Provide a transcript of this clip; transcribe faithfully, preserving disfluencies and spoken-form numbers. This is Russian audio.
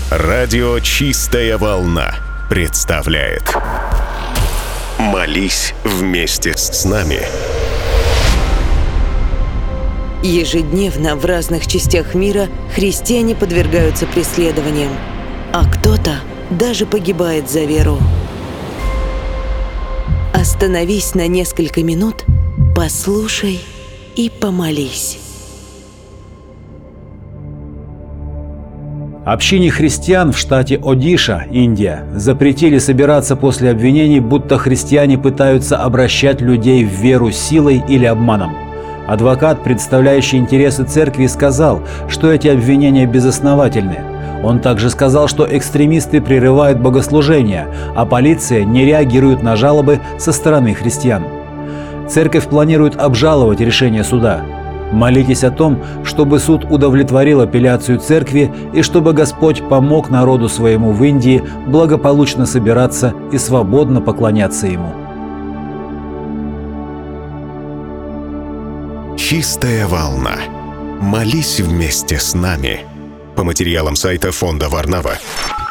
Радио «Чистая волна» представляет «Молись вместе с нами». Ежедневно в разных частях мира христиане подвергаются преследованиям, а кто-то даже погибает за веру. Остановись на несколько минут, послушай и помолись. Общине христиан в штате Одиша, Индия, запретили собираться после обвинений, будто христиане пытаются обращать людей в веру силой или обманом. Адвокат, представляющий интересы церкви, сказал, что эти обвинения безосновательны. Он также сказал, что экстремисты прерывают богослужения, а полиция не реагирует на жалобы со стороны христиан. Церковь планирует обжаловать решение суда. Молитесь о том, чтобы суд удовлетворил апелляцию церкви и чтобы Господь помог народу своему в Индии благополучно собираться и свободно поклоняться Ему. «Чистая волна». Молись вместе с нами. По материалам сайта фонда Варнава.